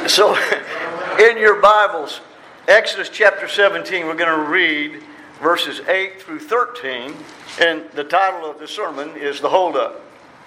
So, in your Bibles, Exodus chapter 17, we're going to read verses 8 through 13, and the title of the sermon is The Hold-Up.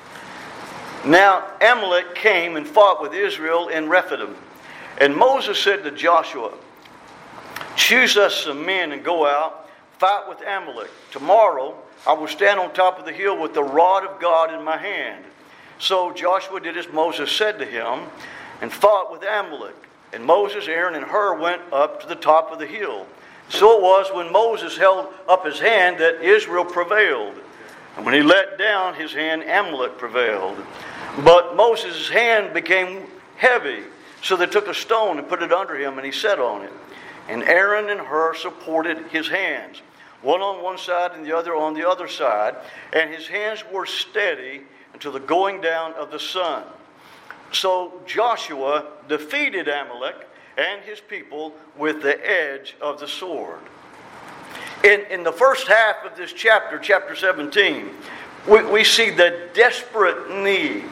Now, Amalek came and fought with Israel in Rephidim, and Moses said to Joshua, "Choose us some men and go out, fight with Amalek. Tomorrow I will stand on top of the hill with the rod of God in my hand." So Joshua did as Moses said to him, and fought with Amalek. And Moses, Aaron, and Hur went up to the top of the hill. So it was when Moses held up his hand that Israel prevailed. And when he let down his hand, Amalek prevailed. But Moses' hand became heavy, so they took a stone and put it under him, and he sat on it. And Aaron and Hur supported his hands, one on one side and the other on the other side, and his hands were steady until the going down of the sun. So Joshua defeated Amalek and his people with the edge of the sword. In the first half of this chapter, chapter 17, we see the desperate need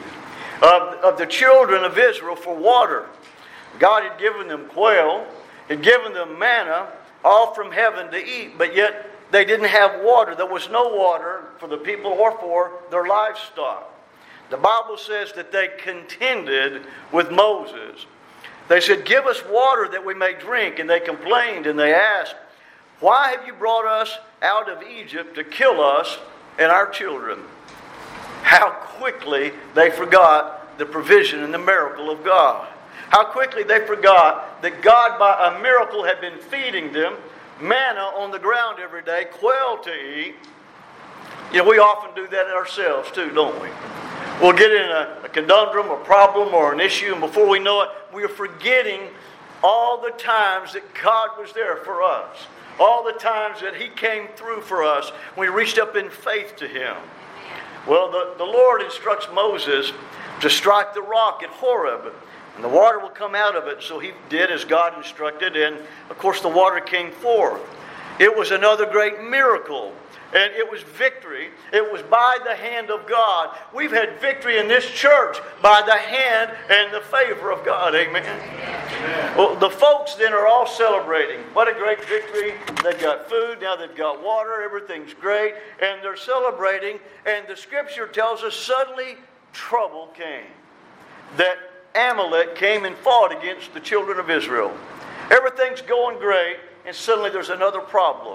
of the children of Israel for water. God had given them quail, had given them manna, all from heaven to eat, but yet they didn't have water. There was no water for the people or for their livestock. The Bible says that they contended with Moses. They said, "Give us water that we may drink." And they complained and they asked, "Why have you brought us out of Egypt to kill us and our children?" How quickly they forgot the provision and the miracle of God. How quickly they forgot that God, by a miracle, had been feeding them manna on the ground every day, quail to eat. You know, we often do that ourselves too, don't we? We'll get in a conundrum, a problem, or an issue, and before we know it, we are forgetting all the times that God was there for us. All the times that He came through for us when we reached up in faith to Him. Well, the Lord instructs Moses to strike the rock at Horeb, and the water will come out of it. So he did as God instructed, and of course the water came forth. It was another great miracle. And it was victory. It was by the hand of God. We've had victory in this church by the hand and the favor of God. Amen. Amen. Well, the folks then are all celebrating. What a great victory. They've got food. Now they've got water. Everything's great. And they're celebrating. And the scripture tells us suddenly trouble came. That Amalek came and fought against the children of Israel. Everything's going great. And suddenly there's another problem.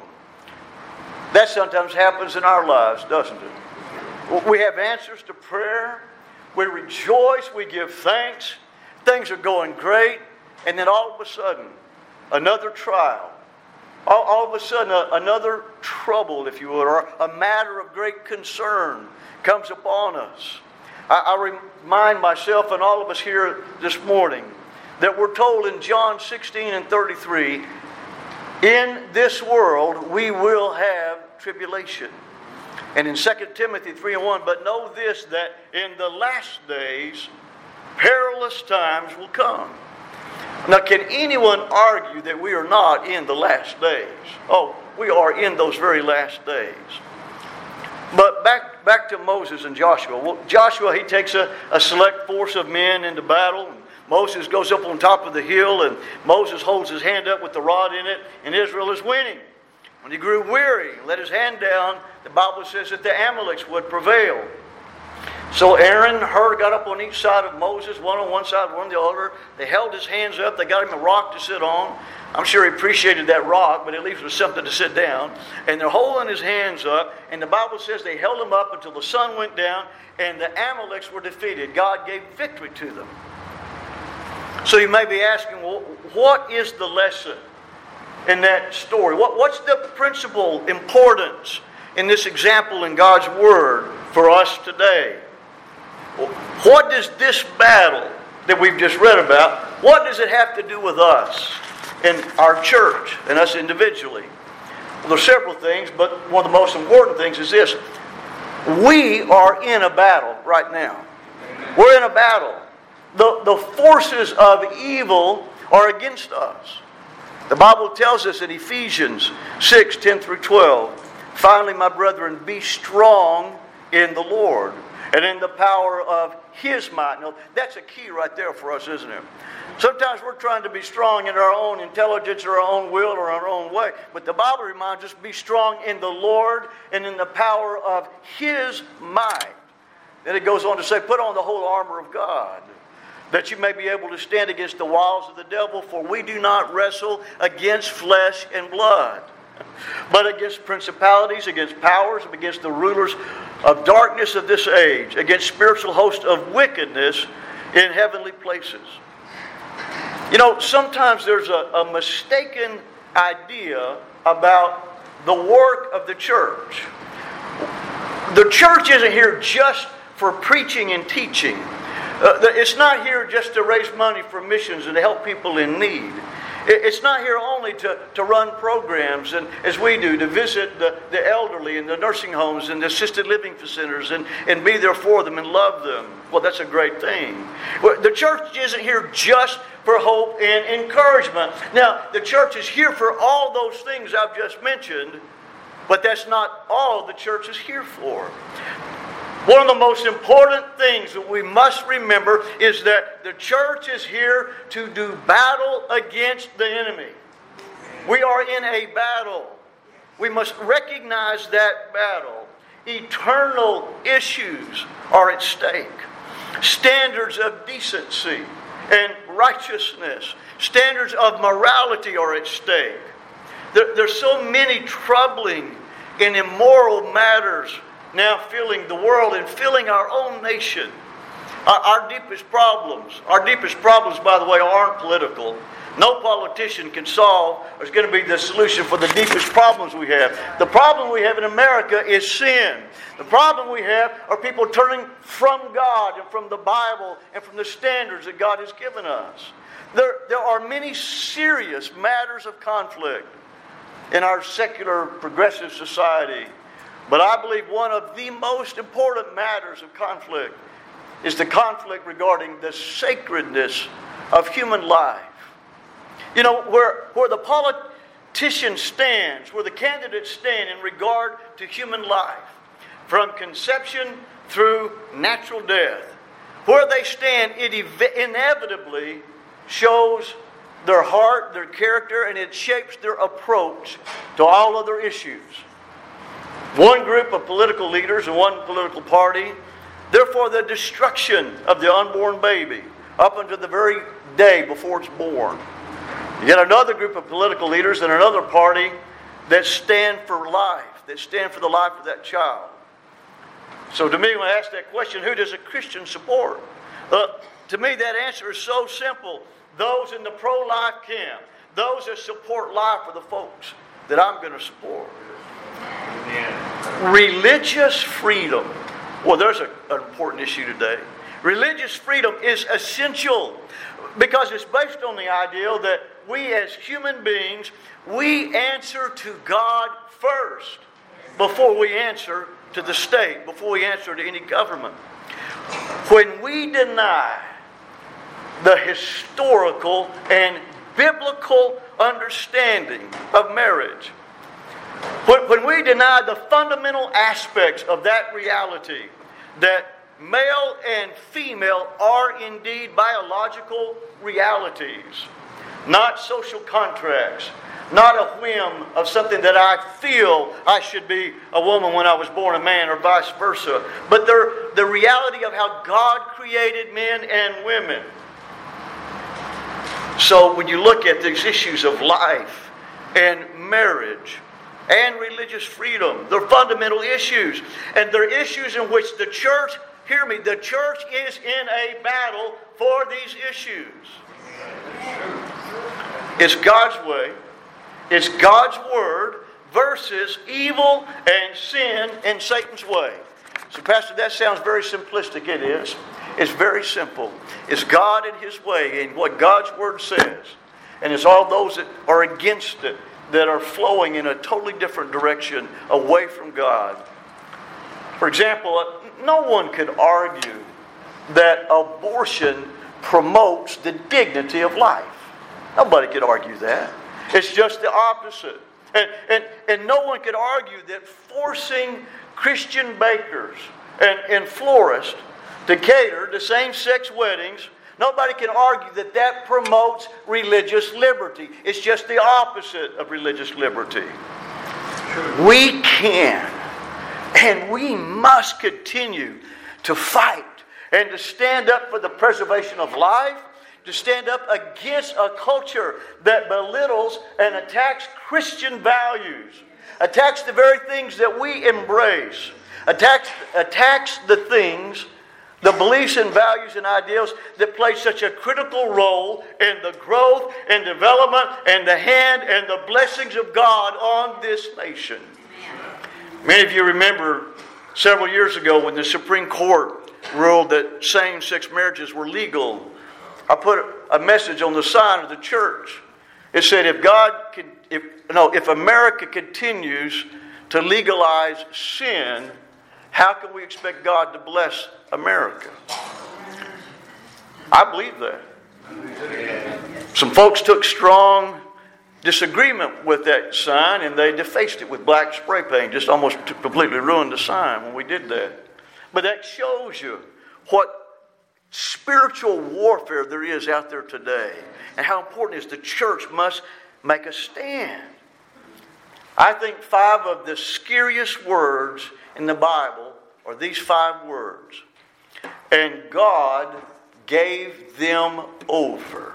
That sometimes happens in our lives, doesn't it? We have answers to prayer. We rejoice. We give thanks. Things are going great. And then all of a sudden, another trial. All of a sudden, another trouble, if you would, or a matter of great concern comes upon us. I remind myself and all of us here this morning that we're told in John 16 and 33, in this world we will have tribulation. And in 2 Timothy 3 and 1, but know this, that in the last days perilous times will come. Now, can anyone argue that we are not in the last days? Oh, we are in those very last days. But back to Moses and Joshua. Well, Joshua, he takes a select force of men into battle. Moses goes up on top of the hill, and Moses holds his hand up with the rod in it, and Israel is winning. When he grew weary and let his hand down, the Bible says that the Amalekites would prevail. So Aaron and Hur got up on each side of Moses, one on one side, one on the other. They held his hands up. They got him a rock to sit on. I'm sure he appreciated that rock, but at least it was something to sit down. And they're holding his hands up, and the Bible says they held him up until the sun went down, and the Amalekites were defeated. God gave victory to them. So you may be asking, well, what is the lesson in that story? What's the principal importance in this example in God's Word for us today? What does this battle that we've just read about, what does it have to do with us and our church and us individually? Well, there's several things, but one of the most important things is this. We are in a battle right now. We're in a battle. The forces of evil are against us. The Bible tells us in Ephesians 6, 10 through 12, finally, my brethren, be strong in the Lord and in the power of His might. Now, that's a key right there for us, isn't it? Sometimes we're trying to be strong in our own intelligence or our own will or our own way. But the Bible reminds us, be strong in the Lord and in the power of His might. Then it goes on to say, put on the whole armor of God, that you may be able to stand against the wiles of the devil, for we do not wrestle against flesh and blood, but against principalities, against powers, against the rulers of darkness of this age, against spiritual hosts of wickedness in heavenly places. You know, sometimes there's a mistaken idea about the work of the church. The church isn't here just for preaching and teaching. It's not here just to raise money for missions and to help people in need. It's not here only to run programs, and as we do, to visit the elderly in the nursing homes and the assisted living centers and be there for them and love them. Well, that's a great thing. The church isn't here just for hope and encouragement. Now, the church is here for all those things I've just mentioned, but that's not all the church is here for. One of the most important things that we must remember is that the church is here to do battle against the enemy. We are in a battle. We must recognize that battle. Eternal issues are at stake. Standards of decency and righteousness, standards of morality are at stake. There's so many troubling and immoral matters now filling the world and filling our own nation. Our deepest problems, by the way, aren't political. No politician can solve or is going to be the solution for the deepest problems we have. The problem we have in America is sin. The problem we have are people turning from God and from the Bible and from the standards that God has given us. There are many serious matters of conflict in our secular progressive society. But I believe one of the most important matters of conflict is the conflict regarding the sacredness of human life. You know, where the politician stands, where the candidates stand in regard to human life, from conception through natural death, where they stand, it inevitably shows their heart, their character, and it shapes their approach to all other issues. One group of political leaders and one political party, therefore the destruction of the unborn baby up until the very day before it's born. Yet another group of political leaders and another party that stand for life, that stand for the life of that child. So to me, when I ask that question, who does a Christian support? To me, that answer is so simple. Those in the pro-life camp, those that support life are the folks that I'm going to support. Amen. Religious freedom. Well, there's an important issue today. Religious freedom is essential because it's based on the idea that we as human beings, we answer to God first before we answer to the state, before we answer to any government. When we deny the historical and biblical understanding of marriage, when we deny the fundamental aspects of that reality, that male and female are indeed biological realities, not social contracts, not a whim of something that I feel I should be a woman when I was born a man or vice versa, but they're the reality of how God created men and women. So when you look at these issues of life and marriage and religious freedom, they're fundamental issues. And they're issues in which the church, hear me, the church is in a battle for these issues. It's God's way, it's God's word versus evil and sin and Satan's way. So, Pastor, that sounds very simplistic. It is. It's very simple. It's God and His way and what God's word says. And it's all those that are against it that are flowing in a totally different direction away from God. For example, no one could argue that abortion promotes the dignity of life. Nobody could argue that. It's just the opposite. And no one could argue that forcing Christian bakers and florists to cater to same-sex weddings, nobody can argue that that promotes religious liberty. It's just the opposite of religious liberty. We can and we must continue to fight and to stand up for the preservation of life, to stand up against a culture that belittles and attacks Christian values, attacks the very things that we embrace, attacks the things, the beliefs and values and ideals that play such a critical role in the growth and development and the hand and the blessings of God on this nation. Many of you remember several years ago when the Supreme Court ruled that same-sex marriages were legal. I put a message on the sign of the church. It said, if America continues to legalize sin, how can we expect God to bless America? I believe that. Some folks took strong disagreement with that sign and they defaced it with black spray paint. Just almost completely ruined the sign when we did that. But that shows you what spiritual warfare there is out there today and how important it is the church must make a stand. I think 5 of the scariest words in the Bible are these 5 words. And God gave them over.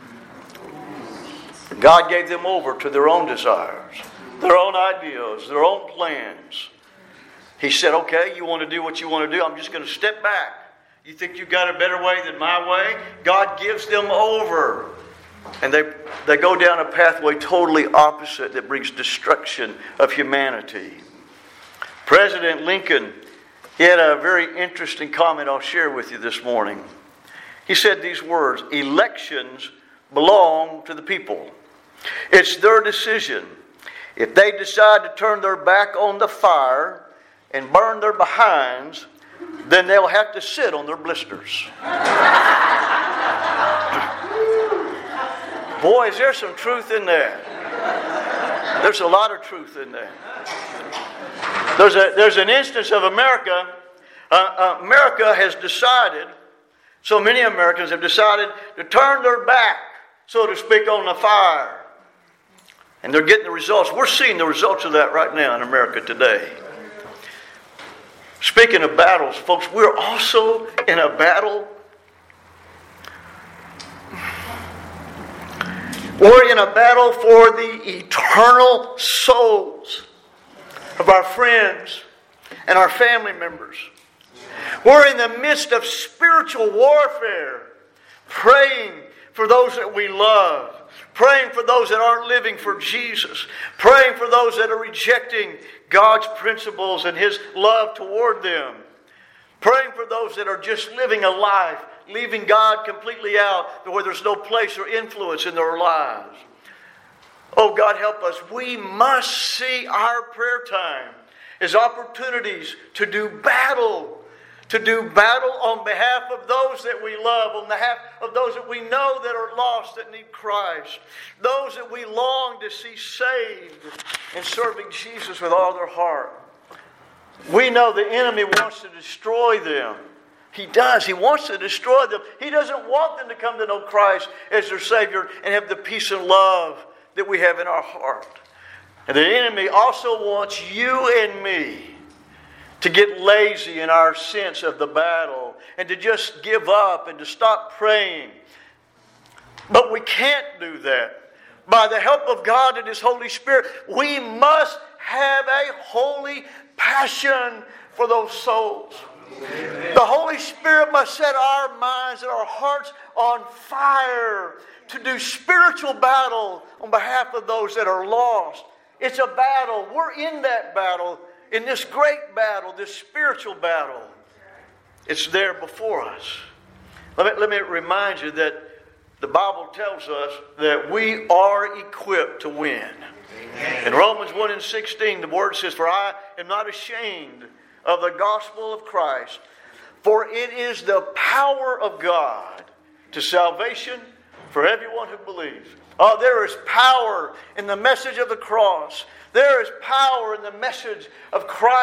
God gave them over to their own desires, their own ideas, their own plans. He said, okay, you want to do what you want to do. I'm just going to step back. You think you've got a better way than my way? God gives them over. And they go down a pathway totally opposite that brings destruction of humanity. President Lincoln, he had a very interesting comment I'll share with you this morning. He said these words, elections belong to the people. It's their decision. If they decide to turn their back on the fire and burn their behinds, then they'll have to sit on their blisters. Boy, is there some truth in that. There's a lot of truth in that. There's an instance of America. America has decided, so many Americans have decided to turn their back, so to speak, on the fire. And they're getting the results. We're seeing the results of that right now in America today. Speaking of battles, folks, we're also in a battle. We're in a battle for the eternal souls of our friends and our family members. We're in the midst of spiritual warfare, praying for those that we love, praying for those that aren't living for Jesus, praying for those that are rejecting God's principles and His love toward them, praying for those that are just living a life, leaving God completely out, where there's no place or influence in their lives. Oh, God, help us. We must see our prayer time as opportunities to do battle on behalf of those that we love, on behalf of those that we know that are lost, that need Christ, those that we long to see saved and serving Jesus with all their heart. We know the enemy wants to destroy them. He does. He wants to destroy them. He doesn't want them to come to know Christ as their Savior and have the peace and love that we have in our heart. And the enemy also wants you and me to get lazy in our sense of the battle and to just give up and to stop praying. But we can't do that. By the help of God and His Holy Spirit, we must have a holy passion for those souls. Amen. The Holy Spirit must set our minds and our hearts on fire to do spiritual battle on behalf of those that are lost. It's a battle. We're in that battle, in this great battle, this spiritual battle. It's there before us. Let me remind you that the Bible tells us that we are equipped to win. Amen. In Romans 1:16, the Word says, "For I am not ashamed of the gospel of Christ, for it is the power of God to salvation for everyone who believes." Oh, there is power in the message of the cross. There is power in the message of Christ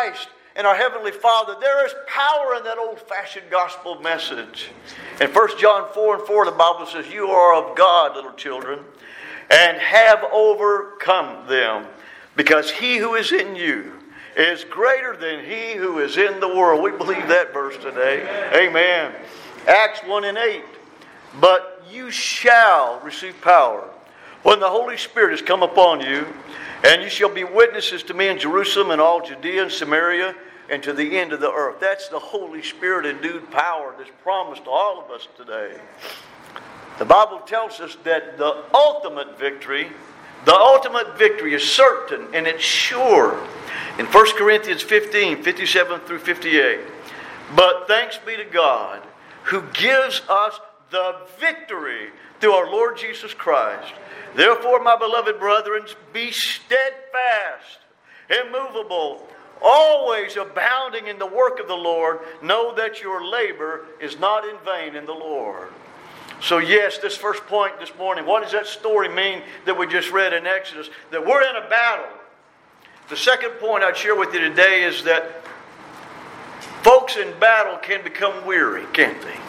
and our Heavenly Father. There is power in that old-fashioned gospel message. In 1 John 4:4, the Bible says, you are of God, little children, and have overcome them, because he who is in you is greater than he who is in the world. We believe that verse today. Amen. Acts 1:8. But you shall receive power when the Holy Spirit has come upon you, and you shall be witnesses to me in Jerusalem and all Judea and Samaria and to the end of the earth. That's the Holy Spirit endued power that's promised to all of us today. The Bible tells us that the ultimate victory is certain and it's sure. In 1 Corinthians 15, 57 through 58. But thanks be to God who gives us the victory through our Lord Jesus Christ. Therefore, my beloved brethren, be steadfast, immovable, always abounding in the work of the Lord. Know that your labor is not in vain in the Lord. So yes, this first point this morning, what does that story mean that we just read in Exodus? That we're in a battle. The second point I'd share with you today is that folks in battle can become weary, can't they?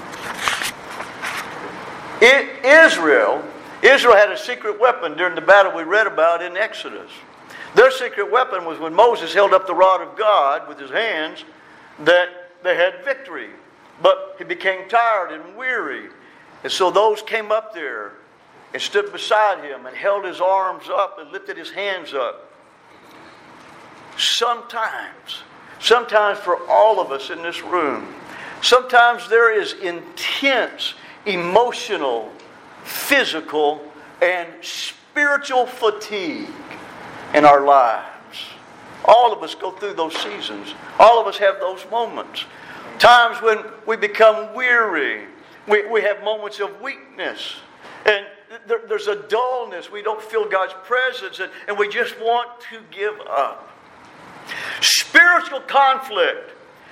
Israel had a secret weapon during the battle we read about in Exodus. Their secret weapon was when Moses held up the rod of God with his hands, that they had victory. But he became tired and weary. And so those came up there and stood beside him and held his arms up and lifted his hands up. Sometimes for all of us in this room, sometimes there is intense emotional, physical, and spiritual fatigue in our lives. All of us go through those seasons. All of us have those moments. Times when we become weary. We have moments of weakness. And there's a dullness. We don't feel God's presence. And we just want to give up. Spiritual conflict,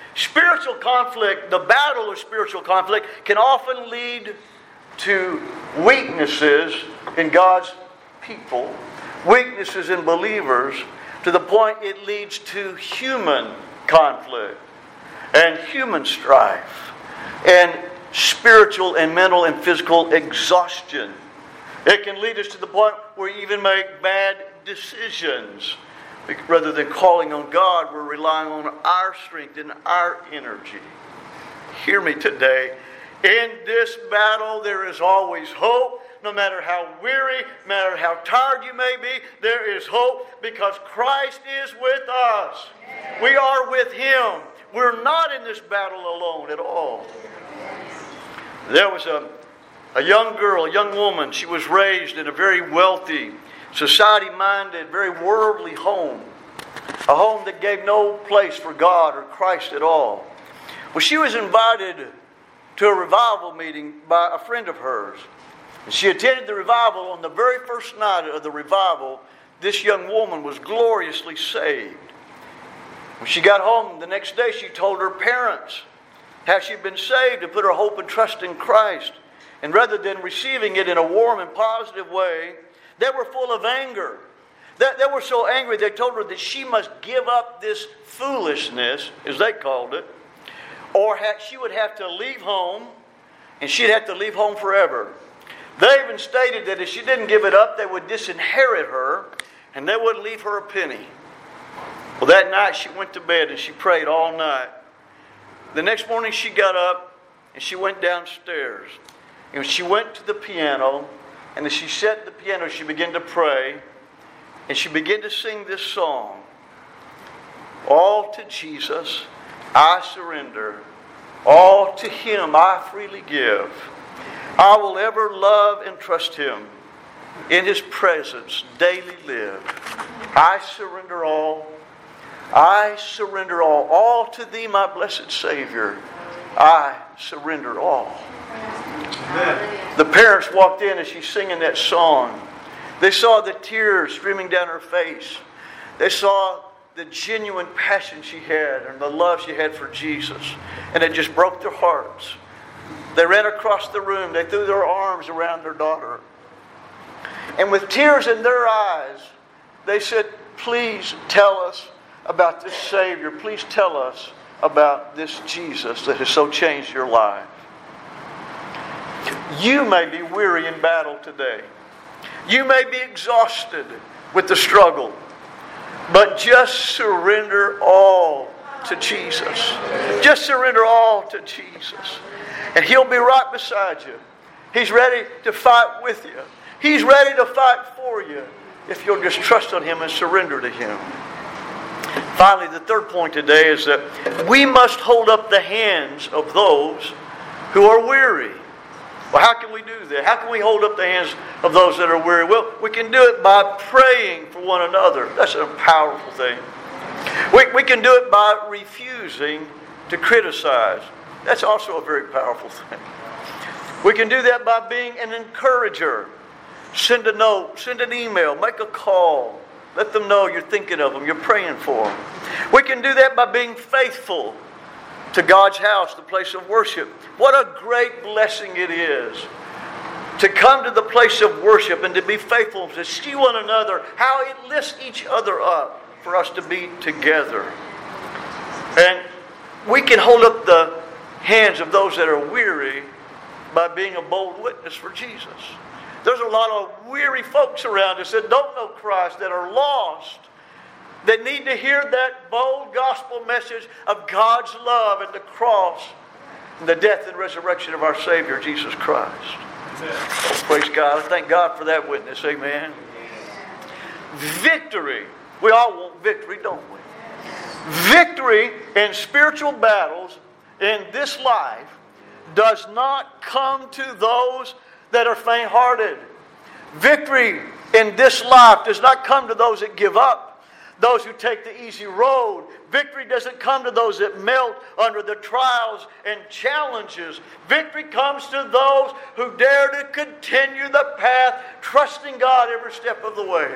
the battle of spiritual conflict can often lead to weaknesses in God's people, weaknesses in believers, to the point it leads to human conflict and human strife and spiritual and mental and physical exhaustion. It can lead us to the point where we even make bad decisions. Rather than calling on God, we're relying on our strength and our energy. Hear me today. In this battle, there is always hope. No matter how weary, no matter how tired you may be, there is hope because Christ is with us. We are with Him. We're not in this battle alone at all. There was a young girl, a young woman. She was raised in a very wealthy, society-minded, very worldly home. A home that gave no place for God or Christ at all. Well, she was invited to a revival meeting by a friend of hers. And she attended the revival. On the very first night of the revival, this young woman was gloriously saved. When she got home the next day, she told her parents how she'd been saved and put her hope and trust in Christ. And rather than receiving it in a warm and positive way, they were full of anger. They were so angry they told her that she must give up this foolishness, as they called it, or she would have to leave home, and she'd have to leave home forever. They even stated that if she didn't give it up, they would disinherit her, and they wouldn't leave her a penny. Well, that night she went to bed and she prayed all night. The next morning she got up and she went downstairs. And she went to the piano, and as she sat at the piano, she began to pray, and she began to sing this song. All to Jesus I surrender. All to Him I freely give. I will ever love and trust Him. In His presence daily live. I surrender all. I surrender all. All to Thee, my blessed Savior. I surrender all. Amen. The parents walked in as she's singing that song. They saw the tears streaming down her face. They saw the genuine passion she had and the love she had for Jesus. And it just broke their hearts. They ran across the room. They threw their arms around their daughter. And with tears in their eyes, they said, please tell us about this Savior. Please tell us about this Jesus that has so changed your life. You may be weary in battle today. You may be exhausted with the struggle. But just surrender all to Jesus. Just surrender all to Jesus. And He'll be right beside you. He's ready to fight with you. He's ready to fight for you if you'll just trust on Him and surrender to Him. Finally, the third point today is that we must hold up the hands of those who are weary. Well, how can we do that? How can we hold up the hands of those that are weary? Well, we can do it by praying for one another. That's a powerful thing. We can do it by refusing to criticize. That's also a very powerful thing. We can do that by being an encourager. Send a note, send an email, make a call. Let them know you're thinking of them, you're praying for them. We can do that by being faithful to God's house, the place of worship. What a great blessing it is to come to the place of worship and to be faithful, to see one another, how it lifts each other up for us to be together. And we can hold up the hands of those that are weary by being a bold witness for Jesus. There's a lot of weary folks around us that don't know Christ, that are lost, that need to hear that bold gospel message of God's love and the cross and the death and resurrection of our Savior, Jesus Christ. Oh, praise God. I thank God for that witness. Amen. Victory. We all want victory, don't we? Victory in spiritual battles in this life does not come to those that are faint-hearted. Victory in this life does not come to those that give up, those who take the easy road. Victory doesn't come to those that melt under the trials and challenges. Victory comes to those who dare to continue the path, trusting God every step of the way.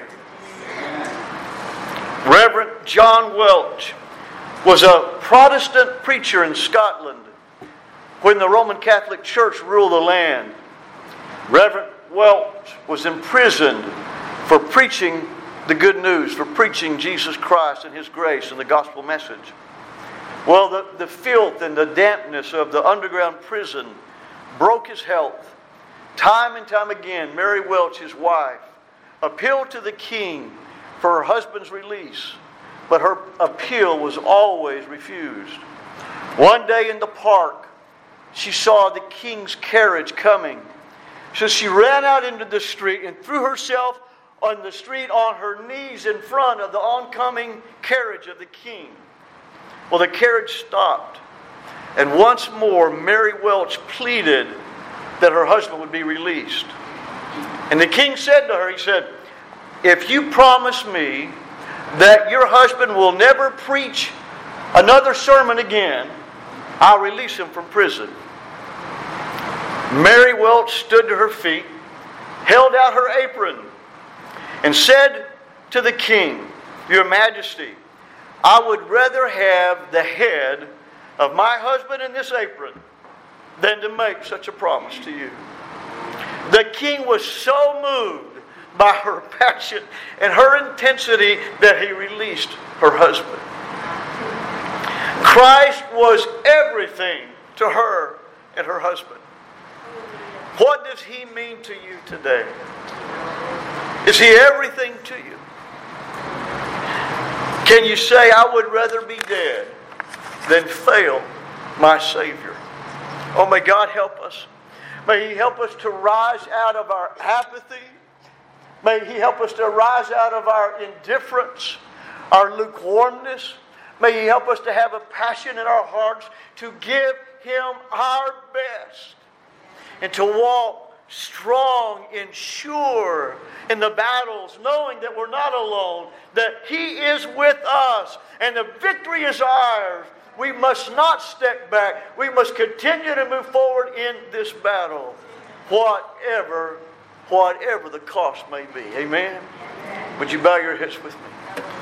Reverend John Welch was a Protestant preacher in Scotland when the Roman Catholic Church ruled the land. Reverend Welch was imprisoned for preaching the good news, for preaching Jesus Christ and His grace and the gospel message. Well, the filth and the dampness of the underground prison broke his health. Time and time again, Mary Welch, his wife, appealed to the king for her husband's release, but her appeal was always refused. One day in the park, she saw the king's carriage coming. So she ran out into the street and threw herself on the street on her knees in front of the oncoming carriage of the king. Well, the carriage stopped. And once more, Mary Welch pleaded that her husband would be released. And the king said to her, he said, "If you promise me that your husband will never preach another sermon again, I'll release him from prison." Mary Welch stood to her feet, held out her apron, and said to the king, "Your Majesty, I would rather have the head of my husband in this apron than to make such a promise to you." The king was so moved by her passion and her intensity that he released her husband. Christ was everything to her and her husband. What does He mean to you today? Is He everything to you? Can you say, "I would rather be dead than fail my Savior"? Oh, may God help us. May He help us to rise out of our apathy. May He help us to rise out of our indifference, our lukewarmness. May He help us to have a passion in our hearts to give Him our best and to walk strong and sure in the battles, knowing that we're not alone, that He is with us, and the victory is ours. We must not step back. We must continue to move forward in this battle, whatever the cost may be. Amen? Would you bow your heads with me?